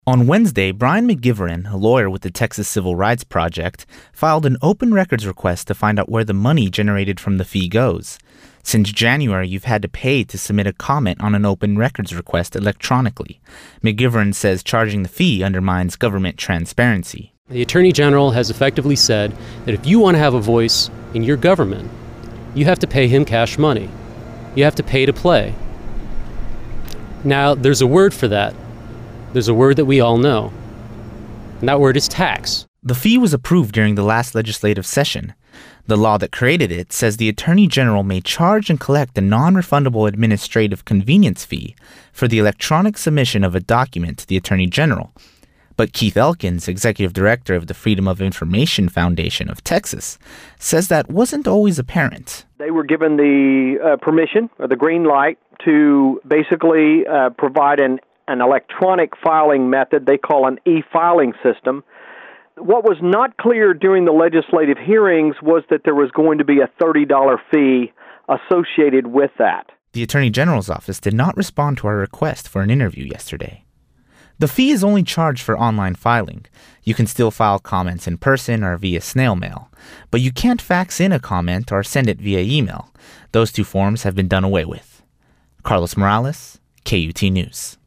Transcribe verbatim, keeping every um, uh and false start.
On Wednesday, Brian McGivern, a lawyer with the Texas Civil Rights Project, filed an open records request to find out where the money generated from the fee goes. Since January, you've had to pay to submit a comment on an open records request electronically. McGivern says charging the fee undermines government transparency. The Attorney General has effectively said that if you want to have a voice in your government, you have to pay him cash money. You have to pay to play. Now, there's a word for that. There's a word that we all know, and that word is tax. The fee was approved during the last legislative session. The law that created it says the Attorney General may charge and collect a non-refundable administrative convenience fee for the electronic submission of a document to the Attorney General. But Keith Elkins, executive director of the Freedom of Information Foundation of Texas, says that wasn't always apparent. They were given the uh, permission or the green light to basically uh, provide an an electronic filing method they call an e-filing system. What was not clear during the legislative hearings was that there was going to be a thirty dollars fee associated with that. The Attorney General's office did not respond to our request for an interview yesterday. The fee is only charged for online filing. You can still file comments in person or via snail mail, but you can't fax in a comment or send it via email. Those two forms have been done away with. Carlos Morales, K U T News.